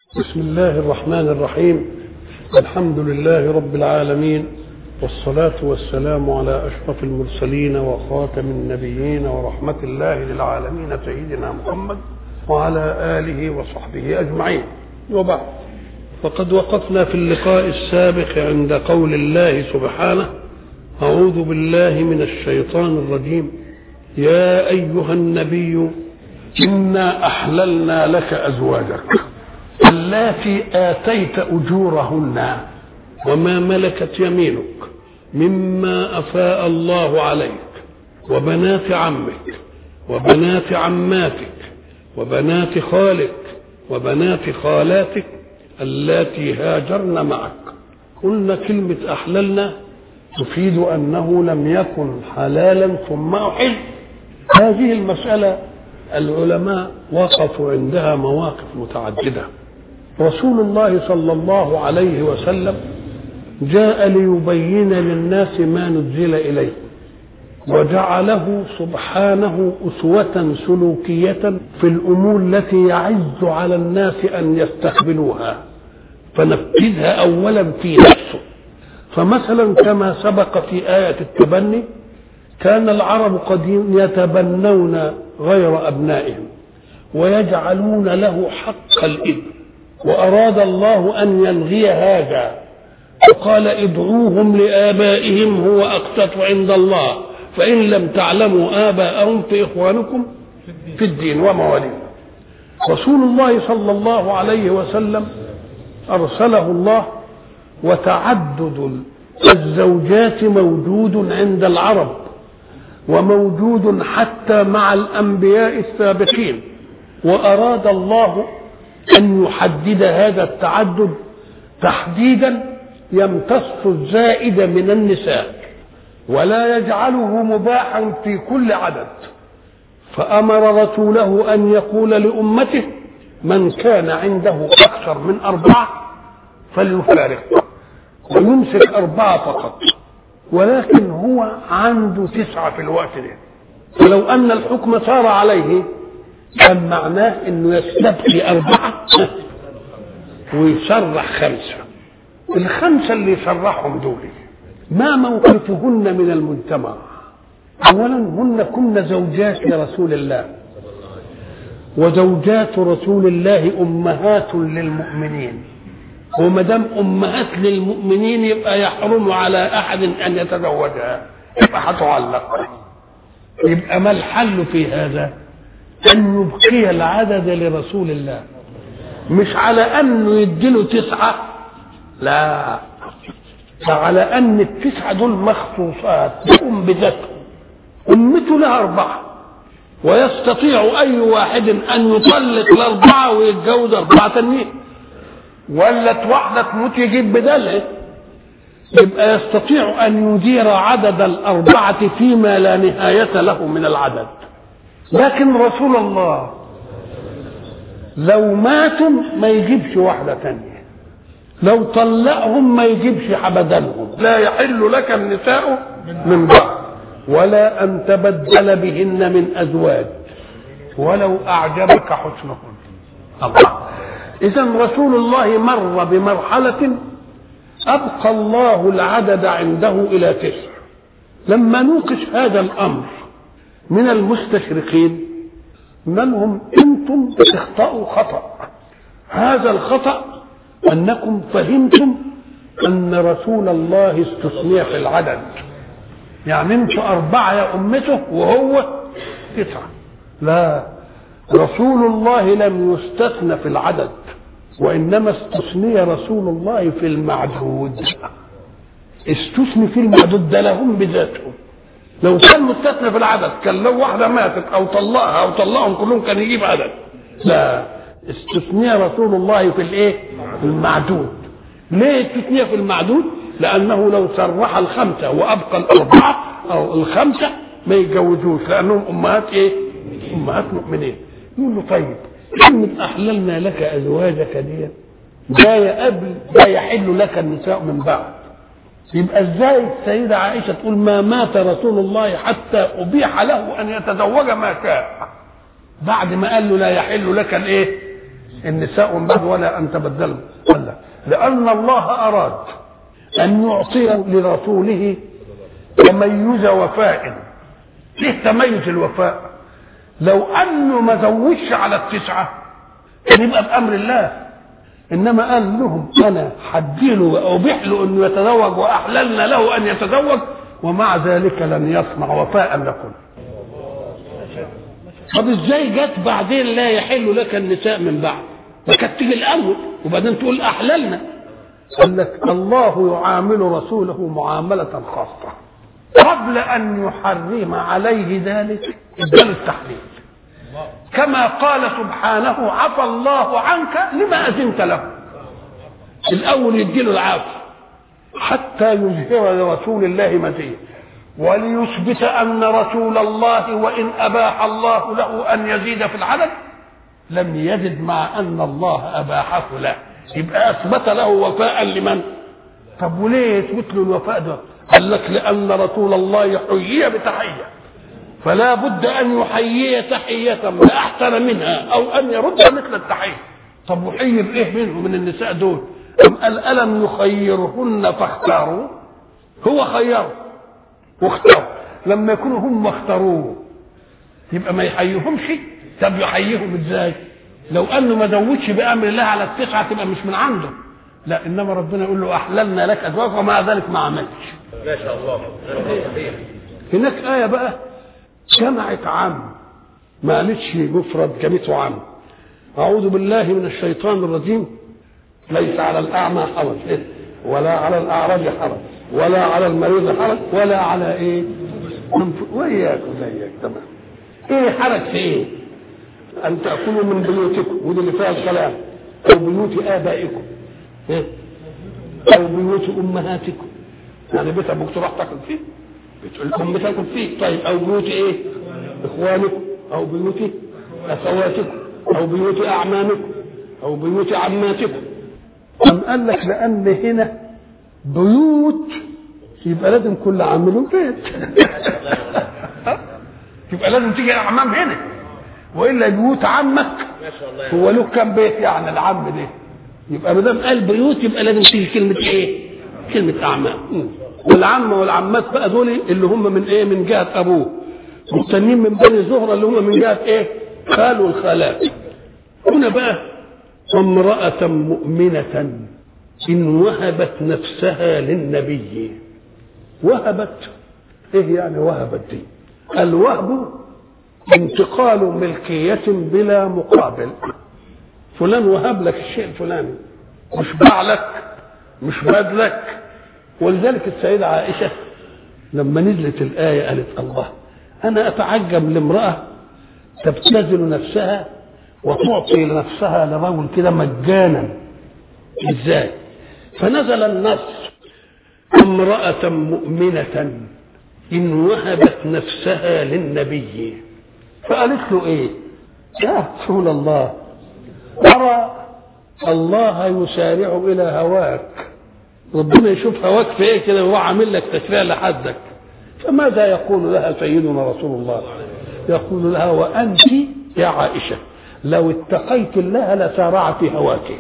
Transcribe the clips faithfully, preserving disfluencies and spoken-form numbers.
بسم الله الرحمن الرحيم. الحمد لله رب العالمين، والصلاة والسلام على أشرف المرسلين وخاتم النبيين ورحمة الله للعالمين سيدنا محمد وعلى آله وصحبه أجمعين، وبعد. فقد وقفنا في اللقاء السابق عند قول الله سبحانه: أعوذ بالله من الشيطان الرجيم، يا أيها النبي إنا أحللنا لك أزواجك اللاتي آتيت أجورهن وما ملكت يمينك مما أفاء الله عليك، وبنات عمك وبنات عماتك وبنات خالك وبنات خالاتك اللاتي هاجرن معك. قلنا كلمة أحللنا تفيد أنه لم يكن حلالا ثم أحل. هذه المسألة العلماء وقفوا عندها مواقف متعددة. رسول الله صلى الله عليه وسلم جاء ليبين للناس ما نزل إليه، وجعله سبحانه أسوة سلوكية في الأمور التي يعز على الناس أن يستقبلوها، فنفذها أولا في نفسه. فمثلا كما سبق في آية التبني، كان العرب قد يتبنون غير أبنائهم ويجعلون له حق الإبن، وأراد الله أن يلغي هذا وقال: ادعوهم لآبائهم هو أقسط عند الله، فإن لم تعلموا آباءهم فإخوانكم في الدين ومواليكم. رسول الله صلى الله عليه وسلم أرسله الله، وتعدد الزوجات موجود عند العرب وموجود حتى مع الأنبياء السابقين، وأراد الله أن يحدد هذا التعدد تحديدا يمتص الزائد من النساء ولا يجعله مباحا في كل عدد. فأمر رسوله أن يقول لأمته: من كان عنده أكثر من أربعة فليفارق ويمسك أربعة فقط، ولكن هو عنده تسعة في الوقت ده. فلو أن الحكم صار عليه كان معناه انه يستبقي اربعة ويصرح خمسة. الخمسة اللي يصرحهم دول ما موقفهن من المجتمع؟ اولا هن كن زوجات رسول الله، وزوجات رسول الله امهات للمؤمنين، وما دام امهات للمؤمنين يبقى يحرم على احد ان يتزوجها، يبقى هتعلق. يبقى ما الحل في هذا؟ أن يبقي العدد لرسول الله، مش على أنه يديله تسعة، لا، فعلى أن التسعة دول مخصوصات بأم بذاتهم. أمته لها أربعة، ويستطيع أي واحد أن يطلق الأربعة ويتجوز أربعة تانيين، ولا واحدة تموت يجيب بدلها. يبقى يستطيع أن يدير عدد الأربعة فيما لا نهاية له من العدد. لكن رسول الله لو ماتوا ما يجيبش واحدة تانية، لو طلقهم ما يجيبش حبدانهم. لا يحل لك النساء من بعد ولا أن تبدل بهن من أزواج ولو أعجبك حسنهن. الله. إذن رسول الله مر بمرحلة أبقى الله العدد عنده إلى تسع. لما نوقش هذا الأمر من المستشرقين منهم: انتم تخطئوا خطأ. هذا الخطأ انكم فهمتم ان رسول الله استثني في العدد، يعني انتم اربعة يا امته وهو تسعة. لا، رسول الله لم يستثنى في العدد، وانما استثني رسول الله في المعدود. استثني في المعدود ده لهم بذاتهم. لو كان مستثنى في العدد كان لو واحدة ماتت أو طلقها أو طلقهم كلهم كان يجيب عدد. لا، استثنى رسول الله في الإيه؟ المعدود. ليه استثنى في المعدود؟ لأنه لو صرح الخمسة وأبقى الأربعة أو الخمسة ما يتجوزوش، لأنهم أمهات إيه؟ أمهات مؤمنين. يقول له: طيب كلمة أحللنا لك أزواجك دي جاية قبل لا يحل لك النساء من بعد. يبقى ازاي السيدة عائشة تقول ما مات رسول الله حتى أبيح له أن يتزوج ما شاء، بعد ما قال له لا يحل لك الايه النساء من بعد ولا أن تبدلوا. قال لا، لأن الله أراد أن يعطي لرسوله تميز وفاء. ليه تميز الوفاء؟ لو أنه ما زوجش على التسعة كان يبقى بأمر الله، إنما قال لهم أنا حديله وأبيح له أنه يتزوج وأحللنا له أن يتزوج، ومع ذلك لم يصنع وفاء لكم. طب ازاي جت بعدين لا يحل لك النساء من بعد؟ ما كانت تيجي الأول وبعدين تقول أحللنا. قال لك الله يعامل رسوله معاملة خاصة، قبل أن يحرم عليه ذلك اداله التحليل، كما قال سبحانه عفى الله عنك لما أذنت له. الأول يديله العافية حتى يظهر لرسول الله مزيد، وليثبت أن رسول الله وإن أباح الله له أن يزيد في العدد لم يزد مع أن الله أباحه له، يبقى أثبت له وفاء لمن؟ طب وليه يثبت له الوفاء ده؟ قال لك لأن رسول الله يحيي بتحية، فلا بد أن يحيي تحية أحسن منها أو أن يرد مثل التحية. طب وحيي بإيه منه من النساء دول؟ أم قال ألم يخيرهن فاختاروا؟ هو خيره واختاروا، لما يكونوا هم اختاروه يبقى ما يحييهمش. طب يحييهم ازاي؟ لو أنه ما زودش بأمر الله على التسعة تبقى مش من عنده، لا، إنما ربنا يقول له أحللنا لك أزواج ومع ذلك ما عملش. ما شاء الله. هناك آية بقى جمعت عام، ما قالتش مفرد جميته عام. أعوذ بالله من الشيطان الرجيم. ليس على الأعمى حرج ولا على الأعرج حرج ولا على المريض حرج ولا على إيه وإياكم زيك. تمام. إيه حرج في إيه؟ أن تأكلوا من بيوتكم، ودي اللي فيها الكلام، أو بيوت آبائكم، إيه؟ أو بيوت أمهاتكم، يعني بيت أبوك تروح تاكل فيه، بيت الأم تاكل فيه. طيب أو بيوت إيه؟ إخوانكم، أو بيوت أخواتكم، أو بيوت أعمامكم، أو بيوت عماتكم. أم قال لك لأن هنا بيوت يبقى لازم كل عام له بيت يبقى لازم تيجي أعمام هنا، وإلا بيوت عمك هو له كم بيت يعني العم ده؟ يبقى ما دام قال بيوت يبقى لازم تيجي كلمة إيه؟ كلمة أعمام. والعم والعمات بقى دول اللي هم من إيه؟ من جهة أبوه، والتانيين من بني زهرة اللي هم من جهة إيه؟ خال والخالات. هنا بقى امرأة مؤمنة إن وهبت نفسها للنبي. وهبت إيه يعني وهبت دي؟ الوهب انتقال ملكية بلا مقابل. فلان وهب لك الشيء الفلاني، مش باع لك، مش باد لك. ولذلك السيدة عائشة لما نزلت الآية قالت الله أنا أتعجب لامرأة تبتذل نفسها وتعطي لنفسها لرجل كده مجانا، ازاي؟ فنزل النص امرأة مؤمنة إن وهبت نفسها للنبي. فقالت له ايه؟ يا رسول الله أرى الله يسارع إلى هواك، ربنا يشوف هواك في ايه كده وهو عامل لك تشريع لحدك. فماذا يقول لها سيدنا رسول الله؟ يقول لها وأنت يا عائشة لو اتقيت الله لسارع في هواك.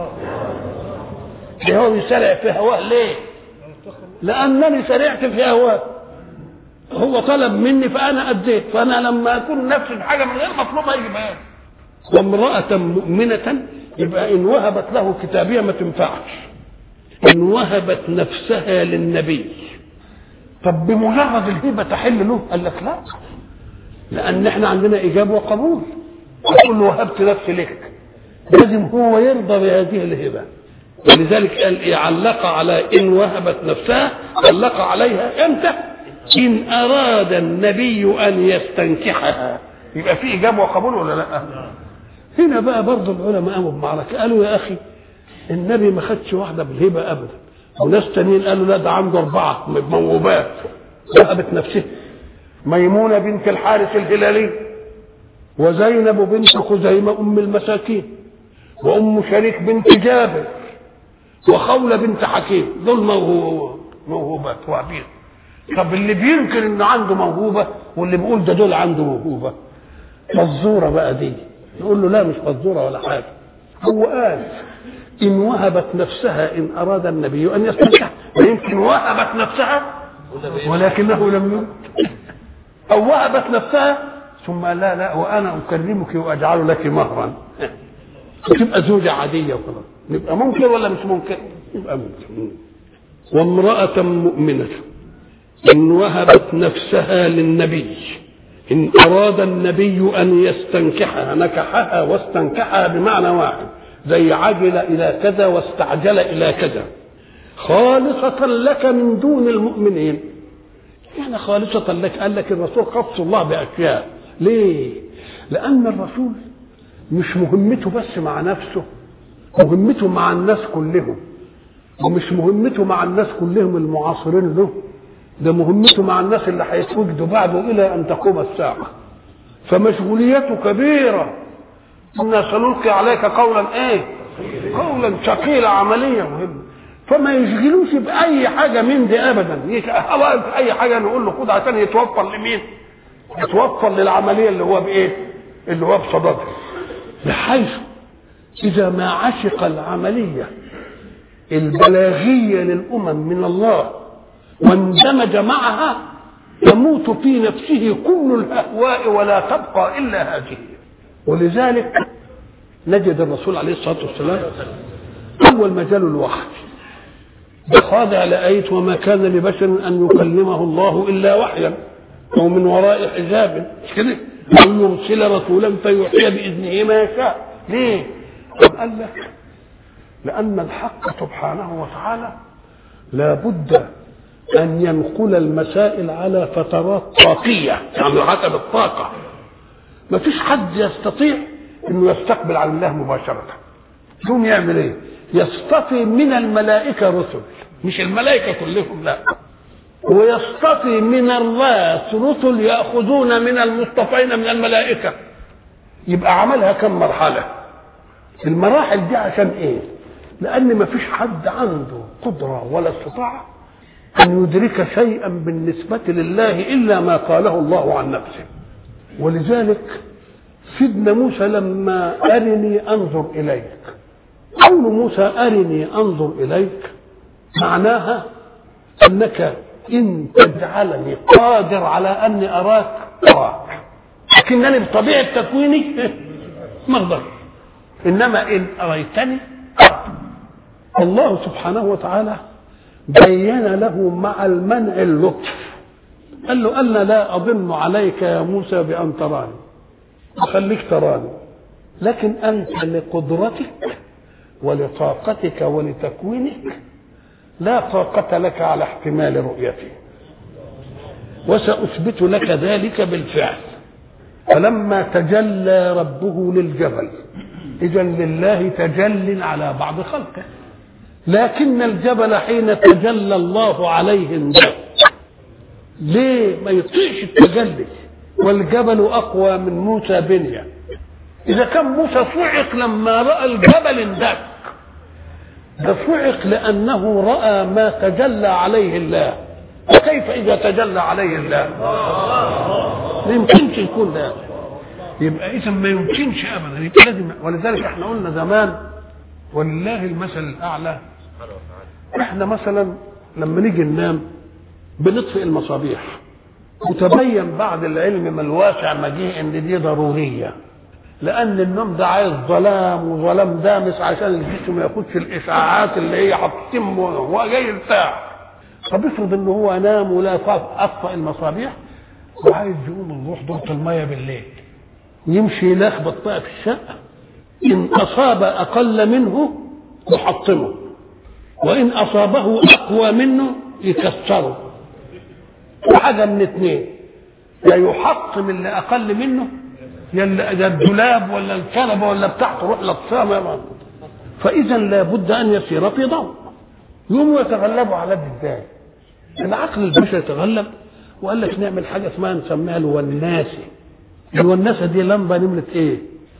هو يسارع في هواه ليه؟ لأنني سرعت في هواه، هو طلب مني فأنا أديت، فأنا لما أكون نفسي بحاجة من غير مطلوبة يجيبها. وامرأة مؤمنة يبقى إن وهبت له كتابية ما تنفعش، إن وهبت نفسها للنبي. طب بمجرد الهبة تحل له؟ قال لك لا، لأن احنا عندنا إجابة وقبول. أقول له وهبت نفسي لك، لازم هو يرضى بهذه الهبة. ولذلك قال إيه؟ علق على إن وهبت نفسها، علق عليها امتى؟ إن أراد النبي أن يستنكحها. يبقى في إجابة وقبول ولا لا؟ هنا بقى برضه العلماء قاموا بمعركة، قالوا يا أخي النبي ما خدش واحدة بالهبة أبدا، وناس تانيين قالوا لا ده عنده أربعة موهوبات وهبت نفسها. ميمونة بنت الحارث الهلالي، وزينب بنت خزيمة أم المساكين، وأم شريك بنت جابر، وخولة بنت حكيم، دول موهوبات وعبيد. طب اللي بينكر إنه عنده موهوبة واللي بيقول ده دول عنده موهوبة، فالزورة بقى دي، يقول له لا مش فالزورة ولا حاجة، هو قال إن وهبت نفسها إن أراد النبي أن يستنكح، ويمكن وهبت نفسها ولكنه لم يرد، أو وهبت نفسها ثم لا لا وأنا أكرمك وأجعل لك مهرا، تبقى زوجة عادية وخلاص. نبقى ممكن ولا مش ممكن؟ يبقى ممكن. وامرأة مؤمنة إن وهبت نفسها للنبي إن أراد النبي أن يستنكحها، نكحها واستنكحها بمعنى واحد، زي عجل إلى كذا واستعجل إلى كذا، خالصة لك من دون المؤمنين. يعني خالصة لك، قال لك الرسول خص الله بأشياء. ليه؟ لأن الرسول مش مهمته بس مع نفسه، مهمته مع الناس كلهم، ومش مهمته مع الناس كلهم المعاصرين له، ده مهمته مع الناس اللي هيتوجدوا بعده إلى أن تقوم الساعة. فمشغوليته كبيرة. إنا سنلقي عليك قولا إيه؟ قولا ثقيلا، عملية مهمة. فما يشغلوش بأي حاجة من دي أبدا. في أي حاجة نقول له خد عشان يتوفر لمين؟ يتوفر للعملية اللي هو بإيه؟ اللي هو بصددها. بحيث إذا ما عشق العملية البلاغية للأمم من الله واندمج معها تموت في نفسه كل الأهواء ولا تبقى إلا هذه. ولذلك نجد الرسول عليه الصلاة والسلام أول ما جاله الوحي بخاضع لآية وما كان لبشر أن يكلمه الله إلا وحيا أو من وراء حجاب، مش كده؟ أو يرسل رسولا فيوحي بإذنه ما يشاء. ليه؟ قال لك لأن الحق سبحانه وتعالى لا بد أن ينقل المسائل على فترات طاقية، يعني حسب الطاقة. ما فيش حد يستطيع أنه يستقبل على الله مباشرة. يوم يعمل إيه؟ يصطفي من الملائكة رسل، مش الملائكة كلهم لا، ويصطفي من الراس رسل يأخذون من المصطفين من الملائكة. يبقى عملها كم مرحلة؟ المراحل دي عشان إيه؟ لأن ما فيش حد عنده قدرة ولا استطاعة أن يدرك شيئا بالنسبة لله إلا ما قاله الله عن نفسه. ولذلك سيدنا موسى لما أرني أنظر إليك، قول موسى أرني أنظر إليك معناها أنك إن تجعلني قادر على أني أراك أراك، لكنني بطبيعة تكويني ما أقدر. إنما إن أريتني الله سبحانه وتعالى بين له مع المنع اللطف. قال له أنا لا أظن عليك يا موسى بأن تراني، أخليك تراني، لكن أنت لقدرتك ولطاقتك ولتكوينك لا طاقة لك على احتمال رؤيتي، وسأثبت لك ذلك بالفعل. فلما تجلى ربه للجبل، إذن لله تجل على بعض خلقه، لكن الجبل حين تجلى الله عليه اندفع. ليه؟ ما يطيعش التجلي، والجبل أقوى من موسى بنيا. إذا كان موسى صعق لما رأى الجبل اندفع، ده صعق لأنه رأى ما تجلى عليه الله. وكيف إذا تجلى عليه الله؟ ما يمكنش يكون ده. يبقى إذا ما يمكنش أبدا، يبقى لازم. ولذلك احنا قلنا زمان ولله المثل الأعلى، احنا مثلا لما نيجي ننام بنطفئ المصابيح، وتبين بعد العلم ما الواسع مجيء ان دي ضروريه، لان النوم ده عايز ظلام وظلام دامس عشان الجسم ما ياخدش الاشعاعات اللي هي هتتم وهو جاي يرتاح. طب افرض ان هو نام ولا اطفأ المصابيح وعايز يقوم يروح دورة الميه بالليل، يمشي يلخبط بقى في الشقه، ان اصاب اقل منه يحطمه، وان اصابه اقوى منه يكسره. وحاجه من اثنين، يا يحطم اللي اقل منه، يا الدولاب ولا الكنبه ولا بتاعته روح لطسها. فاذا لابد ان يسير في ضوء. يوم يتغلبوا على ده ازاي؟ العقل البشري يتغلب وقال لك نعمل حاجه اسمها نسميها الوناسه. الوناسه دي لمبه نمره ايه؟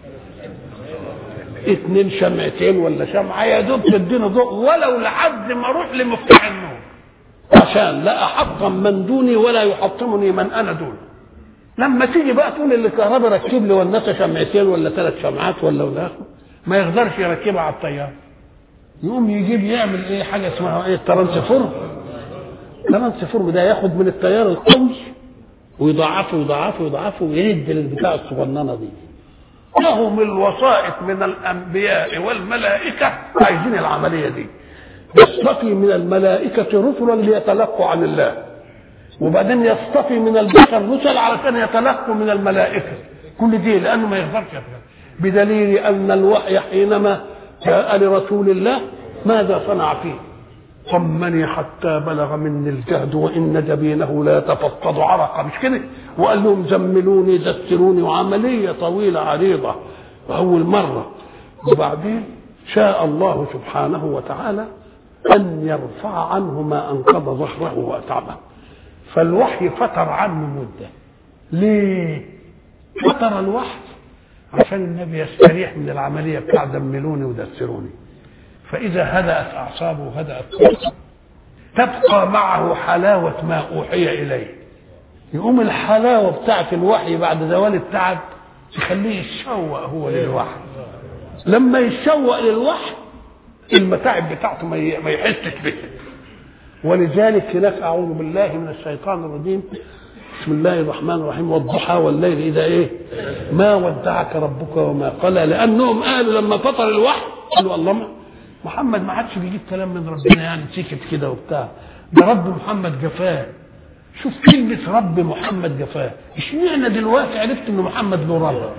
اتنين شمعتين ولا شمعه يا دوب تدينا ضوء ولو لحد ما اروح لمفتاح النور، عشان لا احطم من دوني ولا يحطمني من انا دونه. لما تيجي بقى تقول اللي كهرباء ركب لي وناسه شمعتين ولا ثلاث شمعات ولا ولا ما يقدرش يركبها على الطياره، يقوم يجيب يعمل ايه حاجه اسمها ايه الترانسفورم. الترانسفورم ده ياخد من التيار القوي ويضاعفه ويضاعفه ويضاعفه ويهد للبتاع الصغننه دي. لهم الوسائط من الانبياء والملائكه عايزين العمليه دي. يصطفي من الملائكه رسلا ليتلقوا عن الله، وبعدين يصطفي من البشر رسل علشان يتلقوا من الملائكه. كل دي لانه ما يقدرش يفهم، بدليل ان الوحي حينما جاء لرسول الله ماذا صنع فيه؟ طمني حتى بلغ مني الجهد وان جبينه لا يتفضل عرقا، مش كده؟ وقال لهم زملوني دستروني، وعمليه طويله عريضه واول مره. وبعدين شاء الله سبحانه وتعالى ان يرفع عنه ما انقض ظهره واتعبه، فالوحي فتر عنه مده. ليه فتر الوحي؟ عشان النبي يستريح من العمليه بتاع دملوني ودسروني. فاذا هدأت اعصابه وهدأت قلبه تبقى معه حلاوه ما اوحي اليه. يقوم الحلاوه بتاعه الوحي بعد زوال التعب تخليه يتشوق هو للوحي. لما يتشوق للوحي المتاعب بتاعته ما يحسش بها. ولذلك هناك اعوذ بالله من الشيطان الرجيم، بسم الله الرحمن الرحيم، والضحى والليل اذا ايه ما ودعك ربك وما قلى. لانهم قالوا لما فطر الوحي قالوا الله محمد ما عادش بيجيب كلام من ربنا، يعني سكت كده وبتاع، ده رب محمد جفاه. شوف كلمه رب محمد جفاه، اشمعنى دلوقتي عرفت ان محمد له رب؟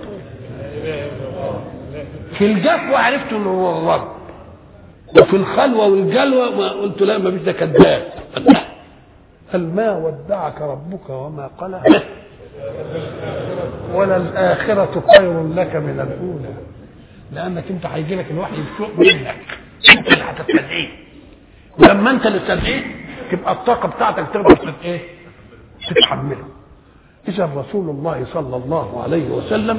في الجفوه عرفت انه هو الرب، وفي الخلوه والجلوه ما قلت لا ما فيش، ده كذاب. قال ما ودعك ربك وما قلى وللآخرة خير لك من الأولى. لأنك أنت هيجي لك الوحي بسوء منك، أنت اللي هتستدعيه، ولما أنت اللي تستدعيه تبقى الطاقة بتاعتك تقدر إيه؟ تتحمله. إذا رسول الله صلى الله عليه وسلم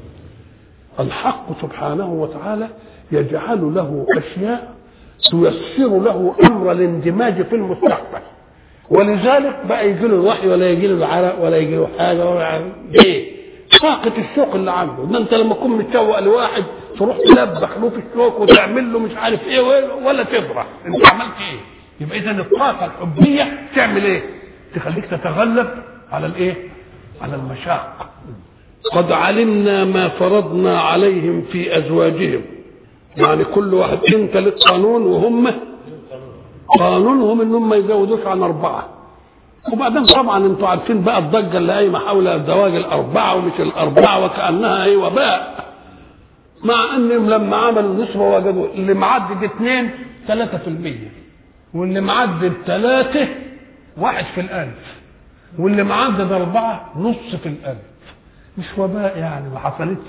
الحق سبحانه وتعالى يجعل له أشياء تيسر له أمر الاندماج في المستقبل. ولذلك بقى يجي له الوحي ولا يجي له العرق ولا يجي له حاجه ولا ايه؟ طاقه الشوق اللي عنده. ده انت لما تكون متشوق لواحد تروح تلبخ له في الشوق وتعمل له مش عارف ايه ولا تفرح، انت عملت ايه؟ يبقى اذا الطاقه الحبيه تعمل ايه؟ تخليك تتغلب على الايه؟ على المشاق. قد علمنا ما فرضنا عليهم في ازواجهم، يعني كل واحد انت لك قانون وهم قانونهم انهم ما يزودوش عن اربعه. وبعدين طبعا انتوا عارفين بقى الضجه اللي قايمه حول الزواج الاربعه ومش الاربعه وكانها ايه وباء، مع انهم لما عملوا النسبه وجدوا اللي معدي اثنين ثلاثة في المية، واللي معدي ثلاثة واحد في الالف، واللي معدي اربعه نص في الالف. مش وباء يعني ما حصلتش،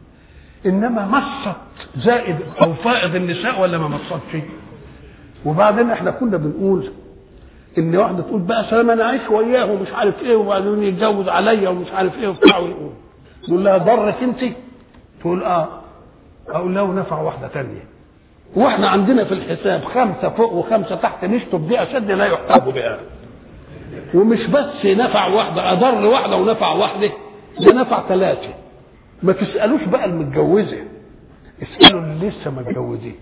انما مصت زائد او فائض النساء ولا ما مصتش. وبعدين احنا كنا بنقول ان واحده تقول بقى سلام انا عايش وياه ومش عارف ايه وبعدين يتجوز عليا ومش عارف ايه وبتاع، ويقول تقول لها ضرك انت؟ تقول اه. اقول له نفع واحده ثانيه. واحنا عندنا في الحساب خمسه فوق وخمسه تحت، نشطب دي اشد لا يحتاج بها. ومش بس نفع واحده، اضر واحده ونفع واحده، ده نفع ثلاثه. ما تسالوش بقى المتجوزه، اسالوا اللي لسه ما اتجوزتش.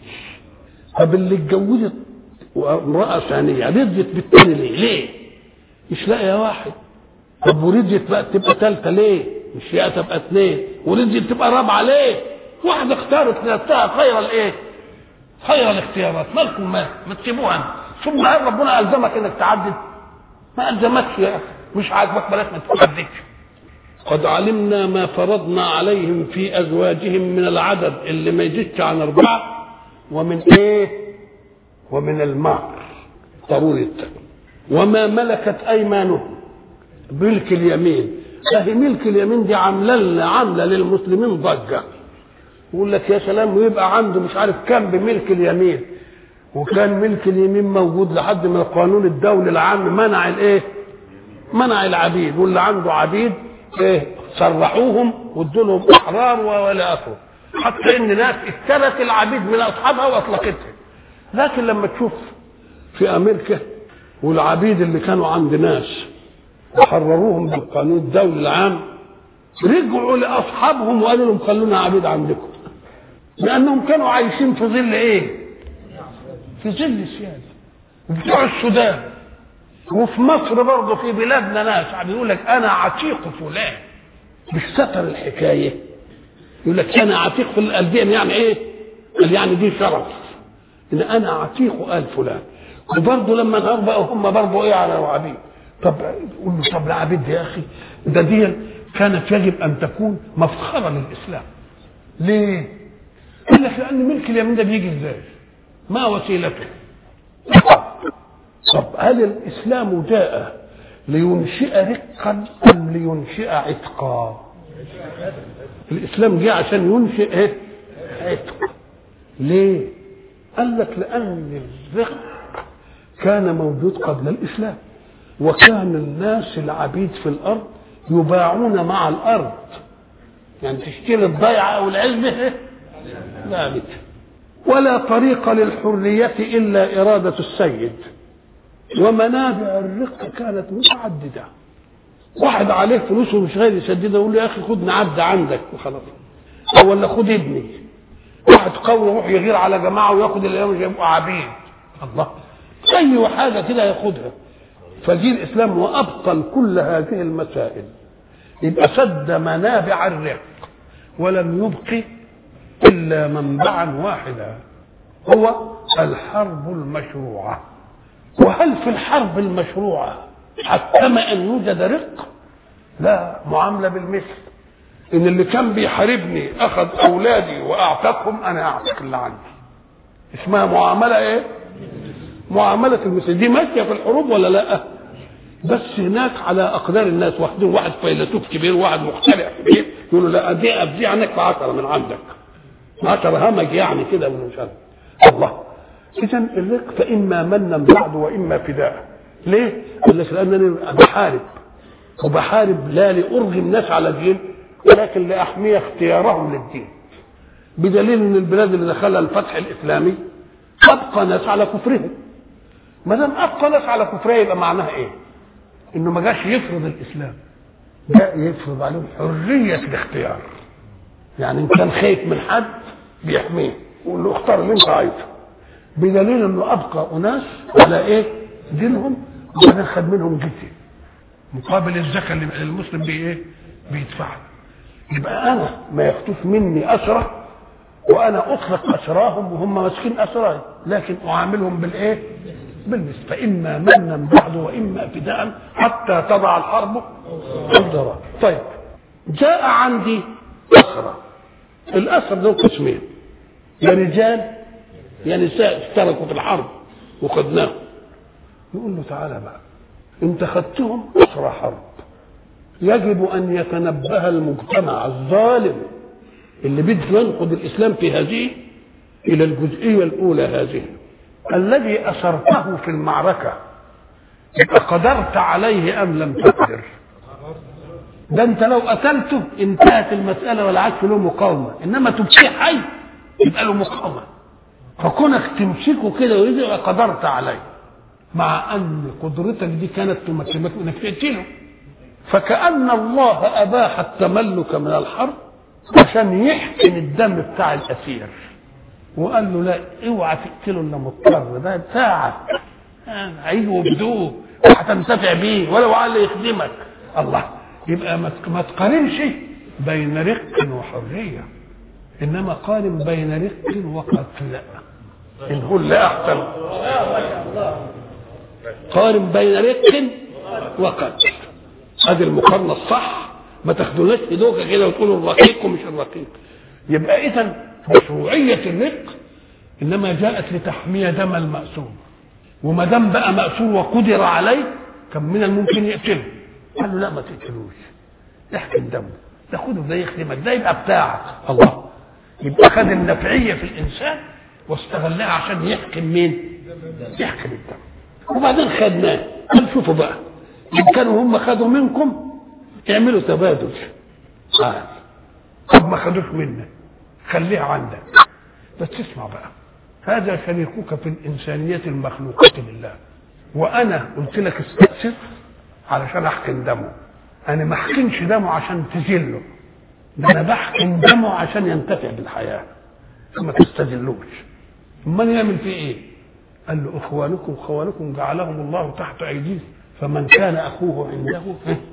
طب اللي اتجوزت وامرأة ثانية رضيت بالتاني ليه؟ ليه؟ مش لاقية واحد. طب ورضيت بقى تبقى ثالثة ليه؟ مش لاقية تبقى اثنين، ورضيت تبقى رابعة ليه؟ واحدة اختارت لنفسها خير الايه؟ خير الاختيارات. مالكم مال؟ ما تسيبوها. ثم قال ربنا ألزمك انك تعدد؟ ما ألزمكش يا أخي، مش عاجبك بلاش ما تتعددش. قد علمنا ما فرضنا عليهم في أزواجهم من العدد اللي ما يزيدش عن أربعة، ومن ايه؟ ومن المهر ضروري. وما ملكت ايمانهم، ملك اليمين. اهي ملك اليمين دي عامله عامله للمسلمين ضجه. يقول لك يا سلام ويبقى عنده مش عارف كام بملك اليمين. وكان ملك اليمين موجود لحد من القانون الدولي العام منع الايه؟ منع العبيد، واللي عنده عبيد ايه؟ سرحوهم وادوا لهم احرار ولا اخره، حتى ان ناس اشترت العبيد من اصحابها واطلقتها. لكن لما تشوف في امريكا والعبيد اللي كانوا عند ناس وحرروهم بالقانون الدولي العام، رجعوا لاصحابهم وقالوا لهم خلونا عبيد عندكم. لانهم كانوا عايشين في ظل ايه؟ في ظل السياده. وبتوع السودان وفي مصر برضه في بلادنا ناس بيقول لك انا عتيق فلان، مش ستر الحكايه، يقول لك انا عتيق في الدين. يعني ايه؟ قال يعني دي شرف ان انا عتيق ال فلان. وبرضه لما نهار بقى هم برضه ايه على عبيد. طب قول له طب العبيد يا اخي ده دي كانت يجب ان تكون مفخره للاسلام. ليه؟ قال لك لان ملك اليمين ده بيجي ازاي؟ ما وسيلته؟ طب هل الاسلام جاء لينشئ رقا ام لينشئ عتقا؟ الاسلام جاء عشان ينشئ ايه؟ عتق. ليه؟ قال لك لان الرق كان موجود قبل الاسلام، وكان الناس العبيد في الارض يباعون مع الارض، يعني تشتري الضيعه او العزبه لا بد. ولا طريق للحريه الا اراده السيد. ومنابع الرق كانت متعدده. واحد عليه فلوس ومش غير يسددها يقول له يا اخي خد نعد عندك وخلاص، او ولا خد ابني. واحد قوي يروح يغير على جماعه وياخد اللي يبقوا عبيد. الله، اي حاجه كده ياخدها. فجي الاسلام وابطل كل هذه المسائل، يبقى سد منابع الرق ولم يبق الا منبعا واحدا هو الحرب المشروعه. وهل في الحرب المشروعه حتم ان يوجد رق؟ لا، معامله بالمثل. ان اللي كان بيحاربني اخذ اولادي واعتقهم، انا اعتق اللي عندي. اسمها معامله ايه؟ معامله المثل. دي ماشيه في الحروب ولا لا؟ بس هناك على اقدار الناس. واحد واحد فيلسوف كبير وواحد مخترع كبير يقولوا لا دي ابدي عنك بعشرة من عندك، عشرة همج يعني كده من مش عارف. الله. اذا الرق فاما منا بعد واما فداء. ليه؟ قال لك لانني بحارب، وبحارب لا لارغي الناس على دين ولكن لاحمي اختيارهم للدين. بدليل ان البلاد اللي دخلها الفتح الاسلامي ابقى ناس على كفرهم. ما دام ابقى ناس على كفرهم يبقى معناها ايه؟ انه ما جاش يفرض الاسلام، جاء يفرض عليهم حريه الاختيار. يعني ان كان خايف من حد بيحميه ويقول له اختار اللي انت عايزه، بدليل انه ابقى اناس على ايه؟ دينهم، وبعدين خد منهم جزيه مقابل الزكاه اللي المسلم بي ايه؟ بيدفعها. يبقى انا ما يخطف مني اسرى وانا اطلق اسراهم وهم ماسكين اسراي، لكن اعاملهم بالايه؟ بالمثل. فاما منا بعد واما فداء حتى تضع الحرب اوزارها. طيب جاء عندي اسرى. الاسرى دول قسمين، يا رجال يا نساء اشتركوا في الحرب وخدناهم. نقول له تعالى بقى، انت خدتهم اسرى حرب، يجب ان يتنبه المجتمع الظالم اللي بده ينقض الاسلام في هذه الى الجزئيه الاولى هذه. الذي اسرته في المعركه يبقى قدرت عليه ام لم تقدر؟ ده انت لو قتلته انتهت المساله ولا عاد له مقاومه، انما تبقيه حي يبقى له مقاومه. فكونك تمسكه كده ويجي يبقى قدرت عليه، مع ان قدرتك دي كانت تمكنك انك تقتله. فكأن الله اباح التملك من الحرب عشان يحقن الدم بتاع الاسير، وقال له لا اوعى تقتله الا مضطر، ده بتاعك هيجوا بدوه وهتنتفع بيه ولو على يخدمك. الله. يبقى ما تقارنش بين رق وحريه، انما قارن بين رق وقتل. ان هو اللي احسن قارن بين رق وقتل. هذه المقارنه الصح، ما تاخدوناش في دوكه كده وتقولوا الرقيق ومش الرقيق. يبقى اذا مشروعيه الرق انما جاءت لتحميه دم المأسور، وما دام بقى مأسور وقدر عليه كان من الممكن يقتله. قال له لا ما تقتلوش، احكم دمه، تاخده ده يخدمك، ده يبقى بتاعك. الله. يبقى خد النفعيه في الانسان واستغلها عشان يحكم مين؟ يحكم الدم. وبعدين خدناه. قال شوفوا بقى، ان كانوا هم خدوا منكم اعملوا تبادل. آه. طب ما خدوش منك خليها عندك، بس اسمع بقى، هذا شريكك في الإنسانية المخلوقة لله، وأنا قلت لك استأسف علشان أحكم دمه. أنا ما أحكمش دمه عشان تذله، ده أنا بحكم دمه عشان ينتفع بالحياة. ما تستذلوش. امال يعمل فيه ايه؟ قال له اخوانكم خوانكم جعلهم الله تحت ايديهم، فمن كان اخوه عنده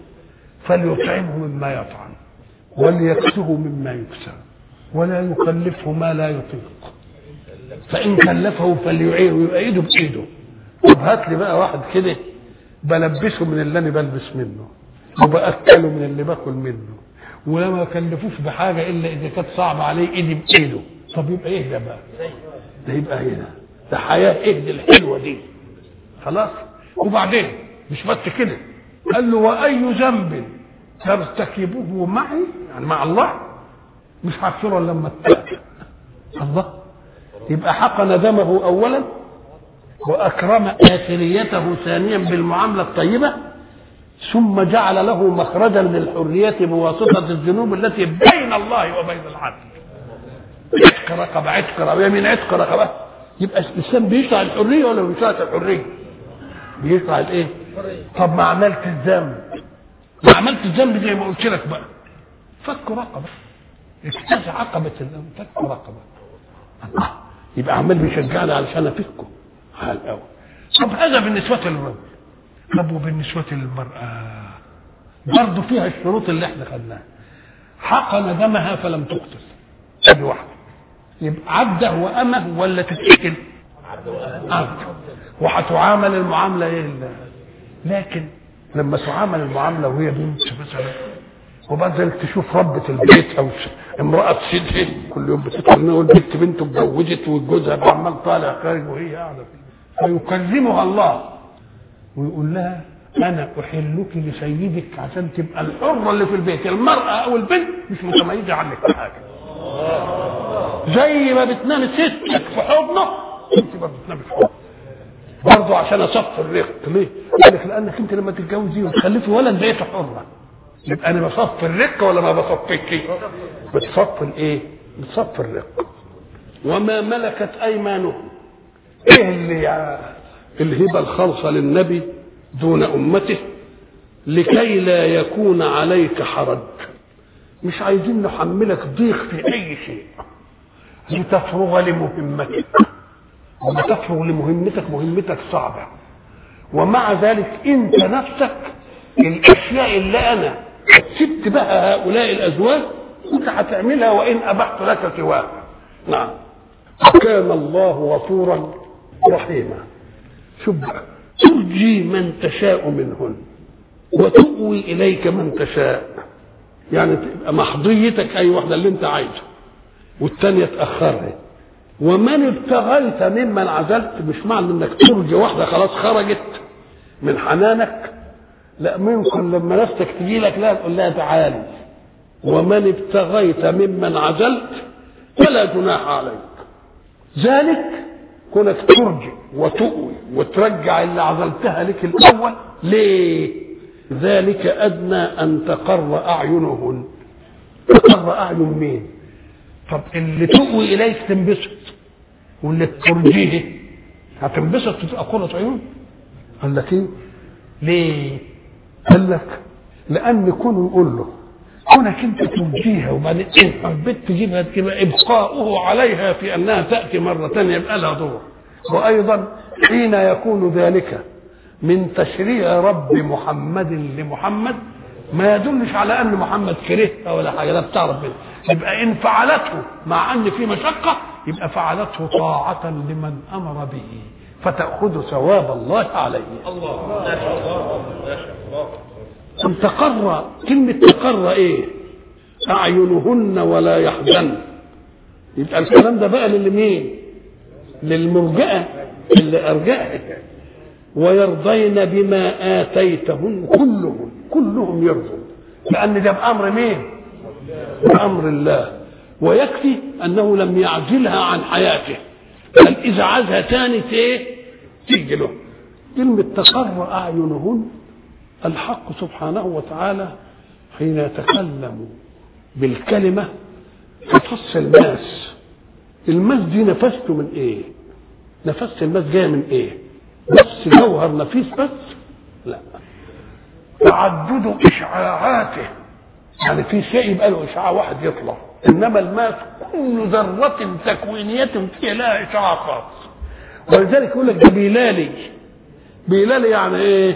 فليطعمه مما يطعم وليكسه مما يكسى ولا يكلفه ما لا يطيق، فان كلفه فليعيره، يبقى ايده بايده. طب هات لي بقى واحد كده بلبسه من اللي انا بلبس منه وباكله من اللي باكل منه، ولما كلفوش بحاجه الا اذا كانت صعبه عليه ايدي بايده، طب يبقى ايه ده بقى؟ ده يبقى هنا ده حياه ايه دي الحلوه دي؟ خلاص. وبعدين مش بس كده، قال له واي ذنب ترتكبه معي، يعني مع الله، مش هغفره لما اتقى الله. يبقى حقن دمه اولا واكرم اثريته ثانيا بالمعامله الطيبه، ثم جعل له مخرجا للحريه بواسطه الذنوب التي بين الله وبين العبد. عتق رقبه، عتق رقبه، يمين عتق رقبه. يبقى الانسان بيشرع الحريه ولا ما بيشرعش الحريه؟ بيشرع الايه؟ طب ما عملت الذنب، ما عملت الذنب زي ما قلت لك بقى، فك رقبه، اجتاز عقبه فك رقبه. الله، يبقى عمال بيشجعني علشان افكه على الاول. طب هذا بالنسبه للرجل. طب وبالنسبه للمراه برضه فيها الشروط اللي احنا خدناها. حقن دمها فلم تقتل، ادي واحده، يبقى عبده وامه ولا تتقتل؟ عبد. وهتعامل المعامله ايه؟ لكن لما تعامل المعامله وهي بنت مثلا، وبعدين تشوف ربة البيت او امراه سيدها كل يوم بتدخل والبنت بنته اتجوزت وجوزها عمال طالع خارج وهي قاعده فيه، فيكرمها الله ويقول لها انا احلك لسيدك عشان تبقى الحره اللي في البيت. المراه او البنت مش متميزه عنك في حاجه، زي ما بتنام ستك في حضنه انت برضه بتنام في حضنه برضه عشان اصف الرق. ليه؟ قال لك لانك انت لما تتجوزي وتخلفي ولد بقيت حره، يبقى انا بصف الرق ولا ما بصفكش؟ بتصف الايه؟ بتصف الرق. وما ملكت ايمانهم، ايه اللي الهبه الخالصه للنبي دون امته؟ لكي لا يكون عليك حرج، مش عايزين نحملك ضيق في اي شيء، لتفرغ لمهمتك. وما تفرغ لمهمتك مهمتك صعبه، ومع ذلك انت نفسك الاشياء اللي انا سبت بها هؤلاء الازواج انت هتعملها وان ابحت لك سواها. نعم. وكان الله غفورا رحيما. شوف بقى، ترجي من تشاء منهن وتؤوي اليك من تشاء، يعني تبقى محضيتك اي واحده اللي انت عايزه والثانيه تاخرها. ومن ابتغيت ممن عزلت، مش معنى انك ترجي واحده خلاص خرجت من حنانك، لا، منكم لما نفسك تجي لك لا تقول لها تعالي. ومن ابتغيت ممن عزلت فلا جناح عليك، ذلك كونك ترجي وتؤوي وترجع اللي عزلتها لك الاول. ليه؟ ذلك ادنى ان تقر اعينهن. تقر اعين مين؟ طب اللي تؤوي اليك تنبسط، واللي ترجيه هتنبسط تبقى قرة عيون. قال لك ايه؟ ليه؟ قال لك لان كونه يقول له كونك انت ترجيها وبعدين ان حبيت تجيبها تبقى ابقاؤه عليها في انها تاتي مره ثانيه يبقى لها دور. وايضا حين يكون ذلك من تشريع رب محمد لمحمد ما يدلش على ان محمد كرهها ولا حاجه، لا بتعرف منه. يبقى ان فعلته مع ان في مشقه يبقى فعلته طاعه لمن امر به فتاخذ ثواب الله عليه. الله ما شاء الله ما شاء الله. ان تقر، كلمه تقر ايه؟ اعينهن ولا يحزن. يبقى الكلام ده بقى للمين؟ للمرجئه اللي ارجعها. ويرضين بما اتيتهن كلهم، كلهم يرضون، لان ده بامر مين؟ بامر الله. ويكفي انه لم يعزلها عن حياته، بل اذا عازها ثاني ايه؟ تيجي له. كلمه تقر اعينهن، الحق سبحانه وتعالى حين يتكلم بالكلمه يفص الماس. الماس دي نفسته من ايه؟ نفس الماس جايه من ايه؟ بس جوهر نفيس بس؟ لا، تعدد اشعاعاته، يعني في شيء يبقى له اشعاع واحد يطلع انما الماء كل ذره تكوينيه فيها لها اشعاع خاص. ولذلك يقول لك ده بيلالي. بيلالي يعني ايه؟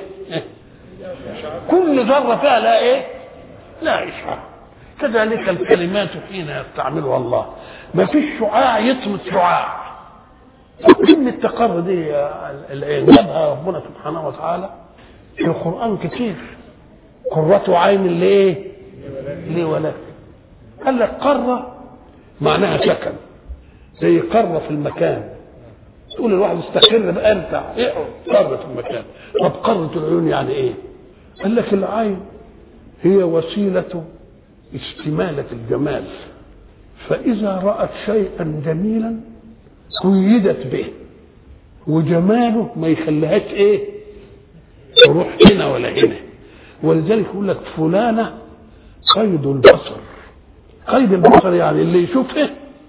كل ذره فيها لها ايه؟ لا اشعاع. كذلك الكلمات حين يستعملها الله ما فيش شعاع يطمس شعاع. كلمة تقر دي جابها ربنا سبحانه وتعالى في القرآن كتير. قرة عين ليه؟ ليه ولك؟ قال لك قرة معناها سكن، زي قرة في المكان. تقول الواحد استقر بقى انت اقعد قرة في المكان. طب قرة العيون يعني ايه؟ قال لك العين هي وسيلة استمالة الجمال، فإذا رأت شيئا جميلا قيدت به، وجماله ما يخليهاش ايه تروح هنا ولا هنا. ولذلك يقول لك فلانة قيد البصر. قيد البصر يعني اللي يشوفها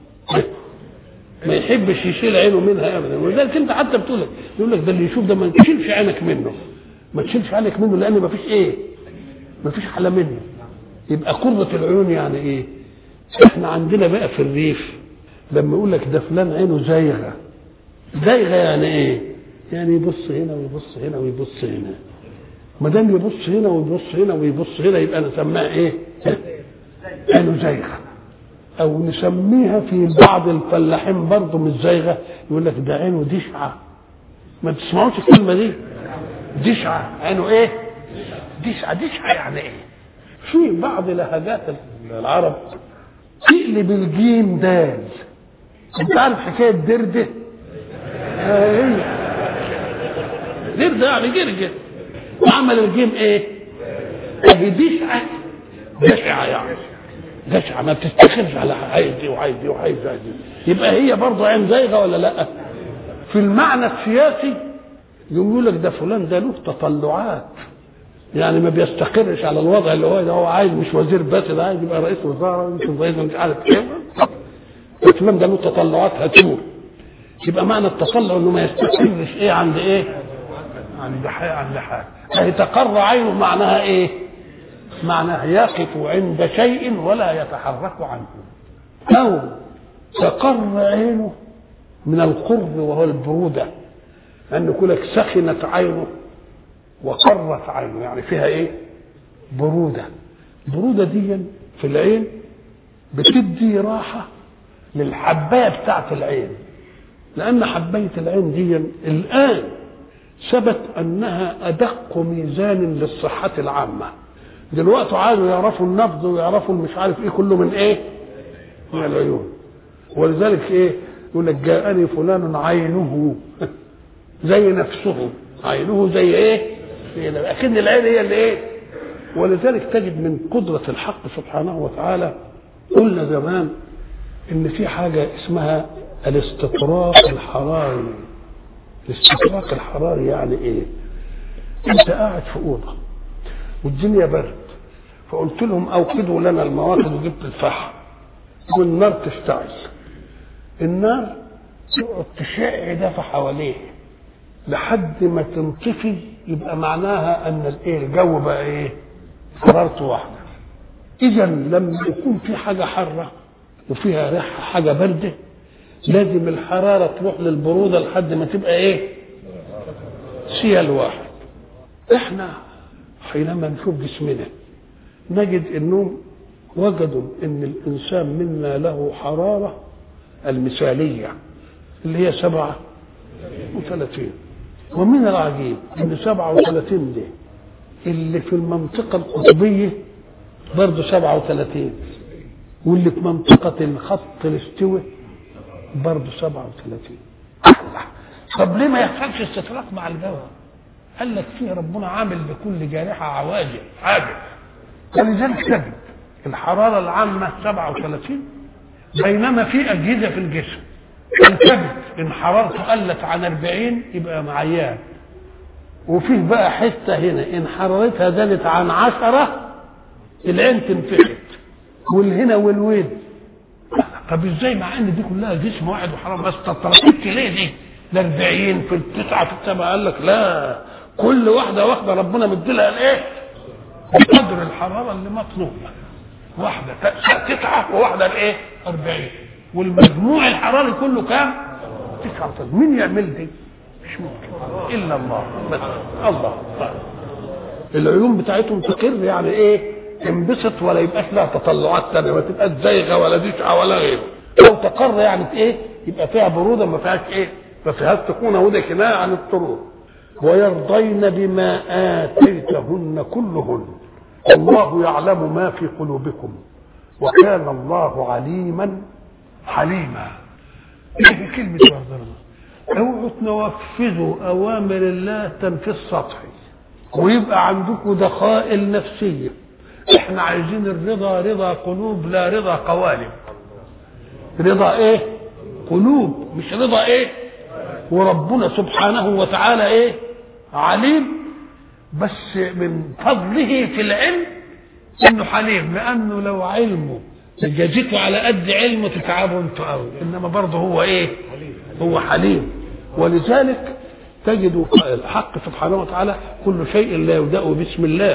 ما يحبش يشيل عينه منها ابدا. ولذلك انت حتى بتقول لك يقول لك ده اللي يشوف ده ما تشيلش عينك منه، ما تشيلش عينك منه لان ما فيش ايه ما فيش حاله منه. يبقى قرة العيون يعني ايه؟ احنا عندنا بقى في الريف لما يقول لك ده فلان عينه زايغه. زايغه يعني ايه؟ يعني يبص هنا ويبص هنا ويبص هنا. ما دام يبص هنا ويبص هنا ويبص هنا يبقى نسميها ايه؟ عينه زايغه. او نسميها في بعض الفلاحين برضه مش زايغه، يقول لك ده عينه دشعه. ما تسمعوش الكلمه دي؟ دشعه. عينه ايه؟ دشعه. دشعه يعني ايه؟ في بعض لهجات العرب تقلب الجيم دال. انت عارف حكايه درده؟ هي درده يعني جرجه، وعمل الجيم ايه؟ اهي دشعه. دشعه يعني دشعه ما بتستخرج على عايز دي وعايز دي وعايز دي. يبقى هي برضه عين زايغه ولا لا؟ في المعنى السياسي يقول لك ده فلان ده له تطلعات، يعني ما بيستقرش على الوضع اللي هو ده. هو عايز مش وزير بس، ده عايز يبقى رئيس وزراء يمكن رئيس مش عارف ايه. الفلان ده له تطلعات هتور. يبقى معنى التطلع انه ما يستقرش ايه عند ايه؟ عند حاجه عند حاجه. يعني تقر عينه معناها ايه؟ معناها يقف عند شيء ولا يتحرك عنه. او تقر عينه من القر وهو البروده، لان يقول لك سخنت عينه وقرت عينه، يعني فيها ايه؟ برودة. برودة دي في العين بتدي راحة للحباية بتاعت العين، لأن حباية العين دي الآن ثبت أنها أدق ميزان للصحة العامة. دلوقتي عايزوا يعرفوا النبض ويعرفوا مش عارف ايه كله من ايه؟ من العيون. ولذلك ايه؟ يقول لك جاءني فلان عينه زي نفسه. عينه زي ايه؟ لكن العين هي اللي ايه؟ ولذلك تجد من قدرة الحق سبحانه وتعالى قلنا زمان ان في حاجة اسمها الاستطراق الحراري. الاستطراق الحراري يعني ايه؟ انت قاعد في اوضه والدنيا برد، فقلت لهم اوقدوا لنا المواقد وجبت الفحم والنار تشتعل. النار تقعد تشع دفع حواليه لحد ما تنطفي، يبقى معناها ان الايه الجو بقى ايه؟ حرارته واحده. اذا لما يكون في حاجه حاره وفيها ريحه حاجه بارده، لازم الحراره تروح للبروده لحد ما تبقى ايه؟ سيال واحد. احنا حينما نشوف جسمنا نجد انهم وجدوا ان الانسان منا له حراره المثاليه اللي هي سبعة وثلاثين. ومن العجيب ان سبعة وثلاثين دي اللي في المنطقة القطبية برضه سبعة وثلاثين، واللي في منطقة الخط الاستوي برضه سبعة وثلاثين. طب ليه ما يحصلش استطراق مع الجو؟ قال لك فيه ربنا عامل لكل جارحة عواجل عاجل. ولذلك تجد الحرارة العامة سبعة وثلاثين، بينما في أجهزة في الجسم تجد إن حرارته قلت عن أربعين يبقى معيان، وفيه بقى حتة هنا إن حرارتها زادت عن عشرة العين تنفخت والهنا والويد. طب ازاي مع ان دي كلها جسم واحد وحرام بس تطرقت ليه دي الأربعين في التسعة في السبعة؟ قال لك لا، كل واحدة واحدة ربنا مديلها الايه؟ بقدر الحرارة اللي مطلوبة. واحده تسعه وواحده الايه أربعين، والمجموع الحراري كله كام؟ تسعة. مين يعمل دي؟ مش ممكن الا الله بس. الله العيون بتاعتهم تقر يعني ايه؟ تنبسط ولا يبقاش لها تطلعات ثانيه، ما تبقاش زيغه ولا دشعه ولا غيره. لو تقر يعني ايه؟ يبقى فيها بروده ما فيهاش ايه؟ ما فيهاش سكونه، وده كنايه عن الطرور. ويرضين بما آتيتهن كلهن الله يعلم ما في قلوبكم وكان الله عليما حليما. ايه كلمه يرضين؟ اوعوا تنفذوا اوامر الله تنفيذ سطحي ويبقى عندكم دخائل نفسيه. احنا عايزين الرضا رضا قلوب لا رضا قوالب. رضا ايه؟ قلوب، مش رضا ايه؟ وربنا سبحانه وتعالى ايه؟ عليم، بس من فضله في العلم انه حليم، لانه لو علمه جازيته على قد علمه تتعبوا انتوا قوي، انما برضه هو ايه؟ هو حليم. ولذلك تجد الحق سبحانه وتعالى كل شيء لا يبدأ بسم الله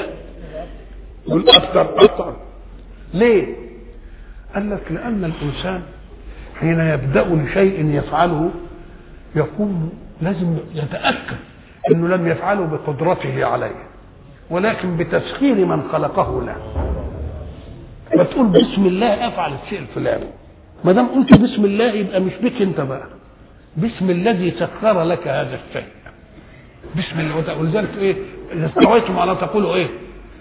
والاكثر اكثر. ليه؟ قال لك لان الانسان حين يبدأ لشيء يفعله يقوم لازم يتأكد انه لم يفعله بقدرته عليه ولكن بتسخير من خلقه له. فتقول بسم الله افعل الشيء الفلاني، ما دام قلت بسم الله يبقى مش بك انت بقى، باسم الذي سخر لك هذا الشيء. بسم الله. ولذلك ايه؟ اذا استويتم على تقولوا ايه؟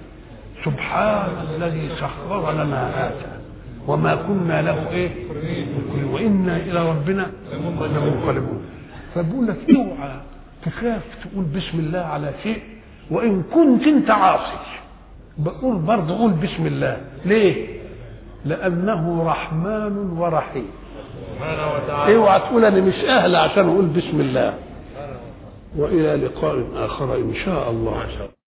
سبحان الذي سخر لنا هذا وما كنا له ايه؟ وانا الى ربنا لمنقلبون. فبقول لك اوعى تخاف تقول بسم الله على شيء وان كنت انت عاصي، بقول برضه قول بسم الله. ليه؟ لانه رحمن ورحيم. اوعى تقول انا مش اهل عشان اقول بسم الله. والى لقاء اخر ان شاء الله.